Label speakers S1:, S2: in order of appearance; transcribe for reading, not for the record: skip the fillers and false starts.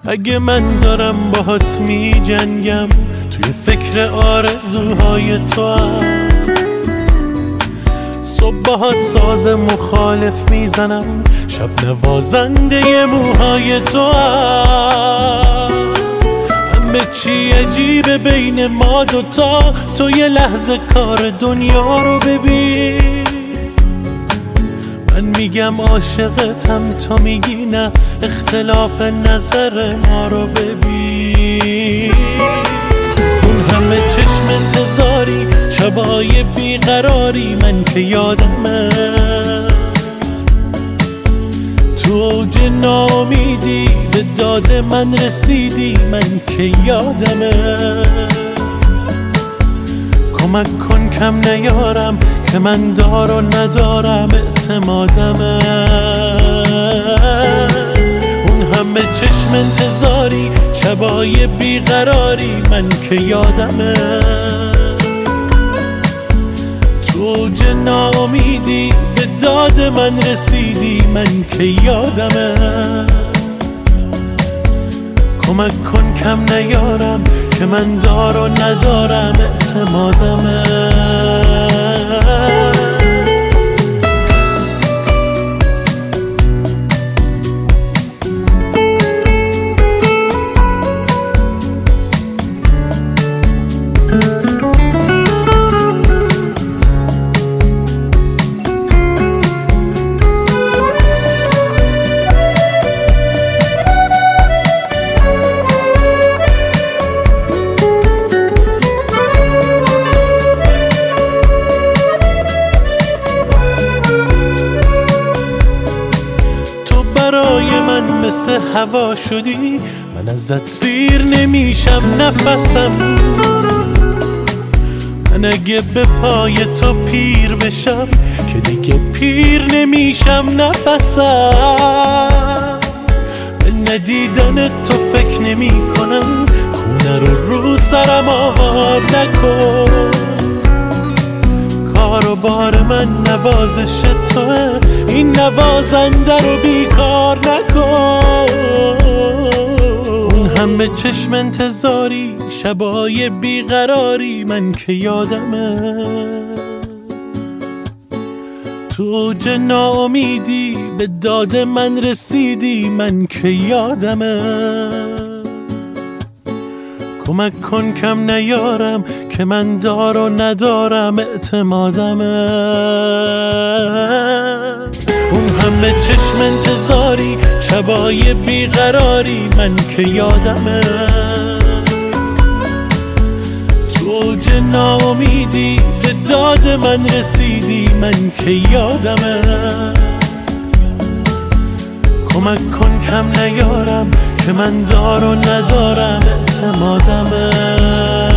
S1: اگه من دارم باهات می جنگم، توی فکر آرزوهای تو هم صبح باهات ساز مخالف میزنم، شب نوازنده موهای تو هم. همه چی عجیبه بین ما دوتا، تو یه لحظه کار دنیا رو ببین. من میگم عاشقتم، تو میگی نه، اختلاف نظر ما رو ببین. اون همه چشم انتظاری، شبای بیقراری، من که یادمه تو اوج ناامیدی به داد من رسیدی، من که یادمه. کمک کن کم نیارم که من دار و ندارم اعتمادمه. اون همه چشم انتظاری، شبای بیقراری، من که یادمه تو اوج ناامیدی به داد من رسیدی، من که یادمه. کمک کن کم نیارم که من دار و ندارم اعتمادمه. برای من مثل هوا شدی، من ازت سیر نمیشم نفسم. من اگه به پای تو پیر بشم که دیگه پیر نمیشم نفسم. به ندیدن تو فکر نمی کنم، خونه رو سرم آباد نکن. کار و بار من نوازش توه، این نوازنده رو بیکار نکن. اون همه چشم انتظاری، شبای بیقراری، من که یادمه تو اوج ناامیدی به داد من رسیدی، من که یادمه. کمک کن کم نیارم که من دار و ندارم اعتمادمه. اون همه چشم انتظاری، شبای بیقراری، من که یادمه تو اوج ناامیدی به داد من رسیدی، من که یادمه. کمک کن کم نیارم که من دار و ندارم اعتمادمه.